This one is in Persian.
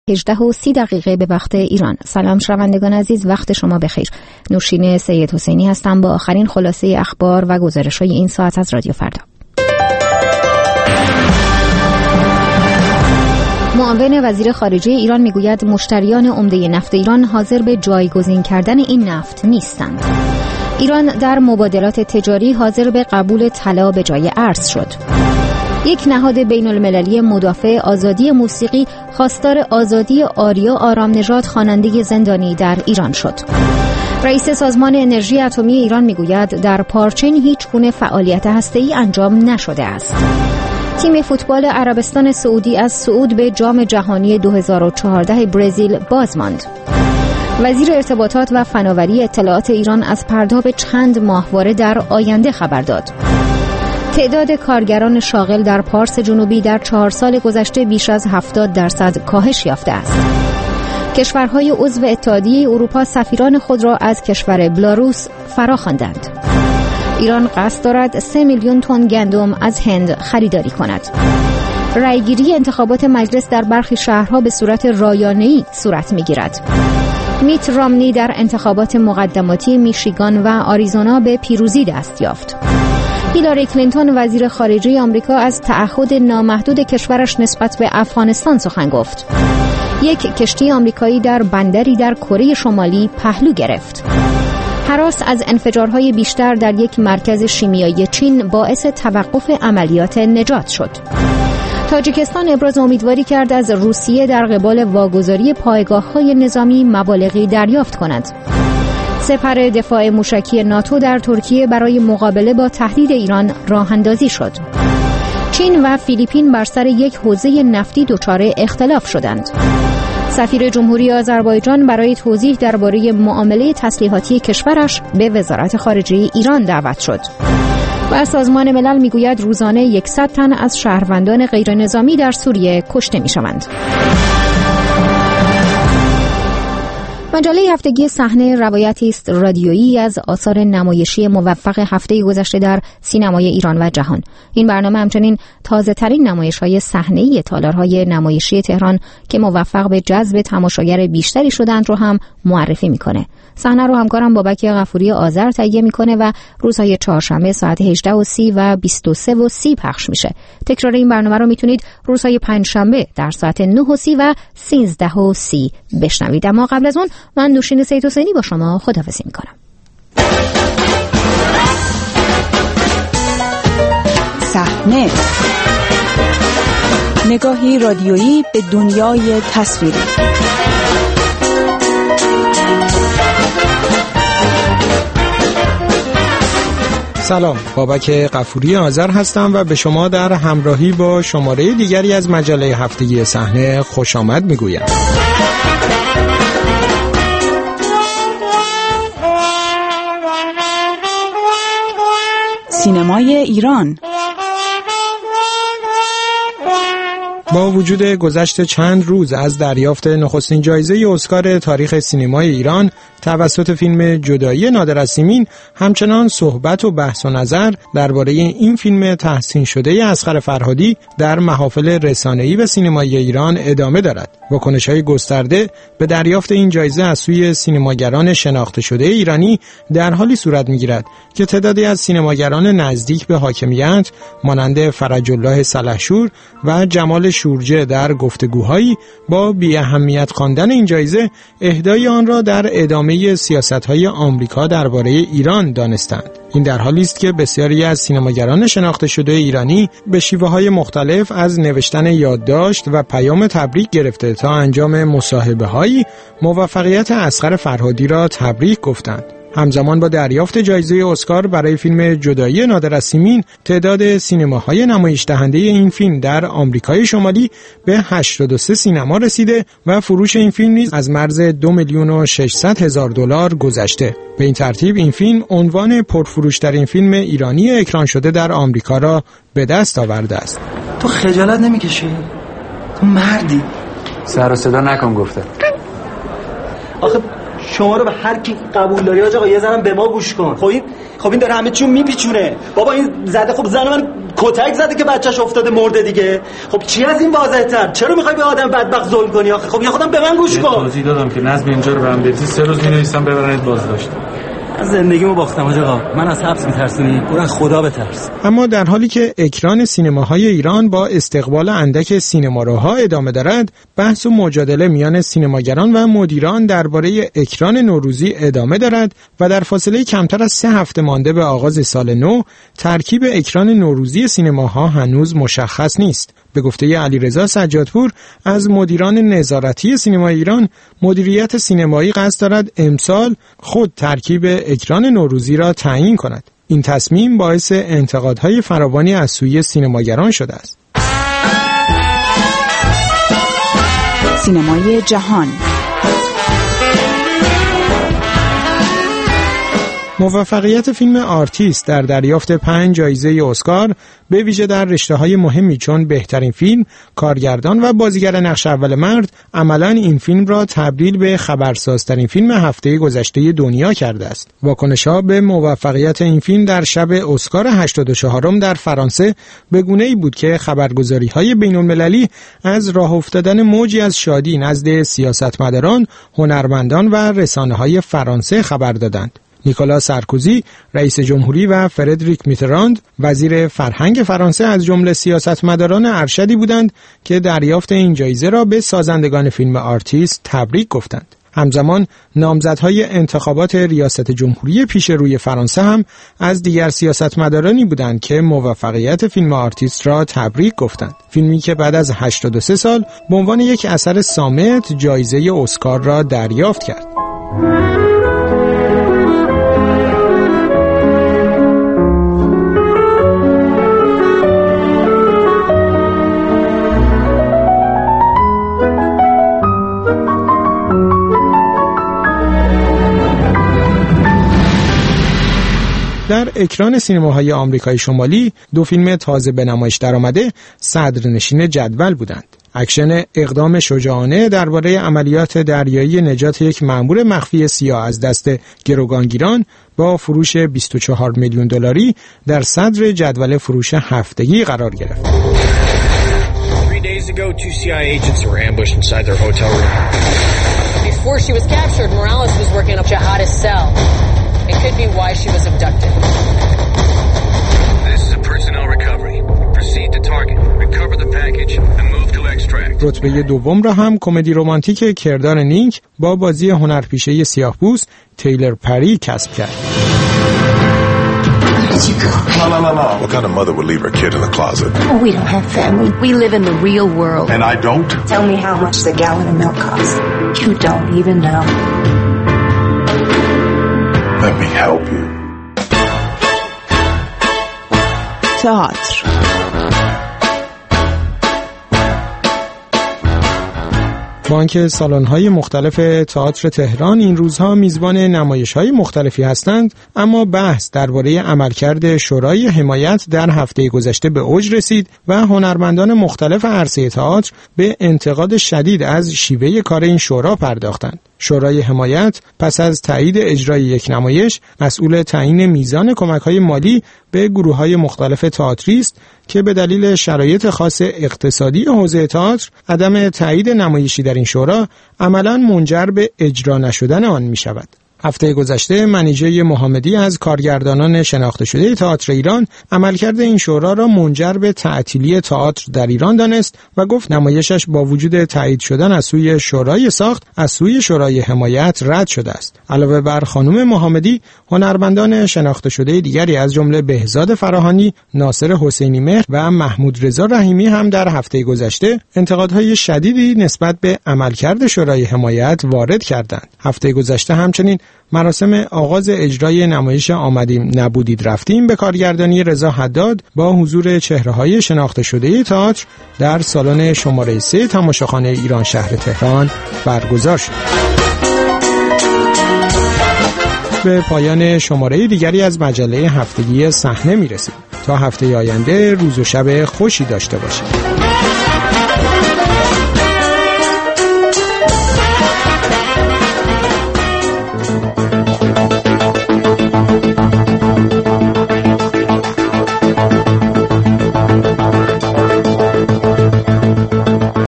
18:30 به وقت ایران. سلام شنوندگان عزیز، وقت شما بخیر. نوشین سید حسینی هستم با آخرین خلاصه اخبار و گزارش‌های این ساعت از رادیو فردا. معاون وزیر خارجه ایران میگوید مشتریان عمده نفت ایران حاضر به جایگزین کردن این نفت نیستند. ایران در مبادلات تجاری حاضر به قبول طلا به جای ارز شد. یک نهاد بین المللی مدافع آزادی موسیقی خواستار آزادی آریا آرامنژاد خواننده زندانی در ایران شد. رئیس سازمان انرژی اتمی ایران میگوید در پارچین هیچ گونه فعالیت هسته‌ای انجام نشده است. تیم فوتبال عربستان سعودی از صعود به جام جهانی 2014 برزیل باز ماند. وزیر ارتباطات و فناوری اطلاعات ایران از پرداخت چند ماهواره در آینده خبر داد. تعداد کارگران شاغل در پارس جنوبی در 4 سال گذشته بیش از 70% کاهش یافته است. کشورهای عضو اتحادیه اروپا سفیران خود را از کشور بلاروس فراخواندند. ایران قصد دارد 3 میلیون تن گندم از هند خریداری کند. رأیگیری انتخابات مجلس در برخی شهرها به صورت رایانه‌ای صورت می‌گیرد. میت رامنی در انتخابات مقدماتی میشیگان و آریزونا به پیروزی دست یافت. هیلاری کلینتون وزیر خارجه آمریکا از تعهد نامحدود کشورش نسبت به افغانستان سخن گفت. یک کشتی آمریکایی در بندری در کره شمالی پهلو گرفت. هراس از انفجارهای بیشتر در یک مرکز شیمیایی چین باعث توقف عملیات نجات شد. تاجیکستان ابراز امیدواری کرد از روسیه در قبال واگذاری پایگاه‌های نظامی مبالغی دریافت کند. سپر دفاع موشکی ناتو در ترکیه برای مقابله با تهدید ایران راه‌اندازی شد. چین و فیلیپین بر سر یک حوزه نفتی دچار اختلاف شدند. سفیر جمهوری آذربایجان برای توضیح درباره معامله تسلیحاتی کشورش به وزارت خارجه ایران دعوت شد. و سازمان ملل میگوید روزانه 100 تن از شهروندان غیرنظامی در سوریه کشته میشوند. مجله هفتگی صحنه روایتی است رادیویی از آثار نمایشی موفق هفته گذشته در سینمای ایران و جهان. این برنامه همچنین تازه‌ترین نمایش‌های صحنه‌ای تالارهای نمایشی تهران که موفق به جذب تماشاگر بیشتری شدند رو هم معرفی می‌کنه. صحنه رو همکارم بابک غفوری آذر تهیه می‌کنه و روزهای چهارشنبه ساعت 18:30 و 23:30 پخش میشه. تکرار این برنامه رو میتونید روزهای پنجشنبه در ساعت 9:30 و 13:30 بشنوید. اما قبل از اون من نوشین سید حسینی با شما خداحافظی میکنم. صحنه، نگاهی رادیویی به دنیای تصویری. سلام، بابک غفوری آذر هستم و به شما در همراهی با شماره دیگری از مجله هفتگی صحنه خوش آمد میگویم. سینمای ایران. با وجود گذشت چند روز از دریافت نخستین جایزه اسکار تاریخ سینمای ایران توسط فیلم جدایی نادر از سیمین، همچنان صحبت و بحث و نظر درباره این فیلم تحسین شده اصغر فرهادی در محافل رسانه‌ای و سینمایی ایران ادامه دارد. واکنش‌های گسترده به دریافت این جایزه از سوی سینماگران شناخته شده ایرانی در حالی صورت می‌گیرد که تعدادی از سینماگران نزدیک به حاکمیت مانند فرج الله سلحشور و جمال شورجه در گفتگوهایی با بی‌اهمیت خواندن این جایزه اهدای آن را در ادامه سیاست‌های آمریکا درباره ایران دانستند. این در حالی است که بسیاری از سینماگران شناخته شده ایرانی به شیوه‌های مختلف از نوشتن یادداشت و پیام تبریک گرفته تا انجام مصاحبه‌هایی موفقیت اصغر فرهادی را تبریک گفتند. همزمان با دریافت جایزه اسکار برای فیلم جدایی نادر از سیمین، تعداد سینماهای نمایش دهنده این فیلم در آمریکای شمالی به 83 سینما رسیده و فروش این فیلم نیز از مرز 2,600,000 دلار گذشته. به این ترتیب این فیلم عنوان پرفروشترین فیلم ایرانی اکران شده در آمریکا را به دست آورده است. تو خجالت نمیکشی؟ تو مردی. سر و صدا نکن گفته. آخه شما رو به هر کی قبول داری آقا یه زنم به ما گوش کن. خب این داره همه چیو میپیچونه. بابا این زده خب زن من کتک زده که بچه‌ش افتاده مرده دیگه. خب چی از این واضح‌تر؟ چرا میخوای به آدم بدبخت ظلم کنی آخه؟ خب یا خودم به من گوش کن. توضیح دادم که نظم اینجا رو به هم بریزی 3 روز می‌نویسم ببرنید بازداشت. از زندگیمو باختم آقا. من از حبس میترسونی؟ برو از خدا بترس. اما در حالی که اکران سینماهای ایران با استقبال اندک سینماروها ادامه دارد، بحث و مجادله میان سینماگران و مدیران درباره اکران نوروزی ادامه دارد و در فاصله کمتر از 3 هفته مانده به آغاز سال نو، ترکیب اکران نوروزی سینماها هنوز مشخص نیست. به گفته علیرضا سجادپور از مدیران نظارتی سینمای ایران، مدیریت سینمایی قصد دارد امسال خود ترکیب اکران نوروزی را تعیین کند. این تصمیم باعث انتقادهای فراوانی از سوی سینماگران شده است. سینمای جهان. موفقیت فیلم آرتیست در دریافت 5 جایزه اسکار، به ویژه در رشته‌های مهمی چون بهترین فیلم، کارگردان و بازیگر نقش اول مرد، عملاً این فیلم را تبدیل به خبرسازترین فیلم هفته گذشته دنیا کرده است. واکنش‌ها به موفقیت این فیلم در شب اسکار 84م در فرانسه به گونه‌ای بود که خبرگزاری‌های بین‌المللی از راه افتادن موجی از شادی نزد سیاستمداران، هنرمندان و رسانه‌های فرانسه خبر دادند. نیکولا سارکوزی رئیس جمهوری و فردریک میتراند وزیر فرهنگ فرانسه از جمله سیاستمداران ارشدی بودند که دریافت این جایزه را به سازندگان فیلم آرتیست تبریک گفتند. همزمان نامزدهای انتخابات ریاست جمهوری پیش روی فرانسه هم از دیگر سیاستمدارانی بودند که موفقیت فیلم آرتیست را تبریک گفتند. فیلمی که بعد از 83 سال به عنوان یک اثر صامت جایزه اسکار را دریافت کرد. در اکران سینماهای آمریکای شمالی 2 فیلم تازه به نمایش درآمده صدرنشین جدول بودند. اکشن اقدام شجاعانه درباره عملیات دریایی نجات یک مأمور مخفی سیاه از دست گروگانگیران با فروش 24 میلیون دلاری در صدر جدول فروش هفتگی قرار گرفت. 3 days ago, 2 CIA agents were ambushed inside their hotel room. Before she was captured, Morales was working up jihadist cell. It could be why she was abducted. This is a personnel recovery. Proceed to target, recover the package, and move to extract. رتبه دوم را هم کمدی رمانتیک کردار نیک با بازی هنرپیشه سیاه‌پوست تیلر پری کسب کرد. No. What kind of mother would leave her kid in the closet? Oh, we don't have family. We live in the real world. And I don't? Tell me how much the gallon of milk costs. You don't even know. Let me help you. تئاتر. بانک سالن‌های مختلف تئاتر تهران این روزها میزبان نمایش‌های مختلفی هستند، اما بحث درباره عملکرد شورای حمایت در هفته گذشته به اوج رسید و هنرمندان مختلف عرصه تئاتر به انتقاد شدید از شیوه کار این شورا پرداختند. شورای حمایت پس از تایید اجرای یک نمایش مسئول تعیین میزان کمک‌های مالی به گروه‌های مختلف تئاتری است که به دلیل شرایط خاص اقتصادی حوزه تئاتر عدم تایید نمایشی در این شورا عملاً منجر به اجرا نشدن آن می‌شود. هفته گذشته منیژه محمدی از کارگردانان شناخته شده تئاتر ایران عملکرد این شورا را منجر به تعطیلی تئاتر در ایران دانست و گفت نمایشش با وجود تایید شدن از سوی شورای ساخت از سوی شورای حمایت رد شده است. علاوه بر خانم محمدی، هنرمندان شناخته شده دیگری از جمله بهزاد فراهانی، ناصر حسینی مهر و محمود رضا رحیمی هم در هفته گذشته انتقادهای شدیدی نسبت به عملکرد شورای حمایت وارد کردند. هفته گذشته همچنین مراسم آغاز اجرای نمایش آمدیم نبودید رفتیم به کارگردانی رضا حداد با حضور چهره‌های شناخته شده تئاتر در سالن شماره 3 تماشاخانه ایران شهر تهران برگزار شد. به پایان شماره دیگری از مجله هفتگی صحنه می‌رسیم. تا هفته آینده روز و شب خوشی داشته باشید.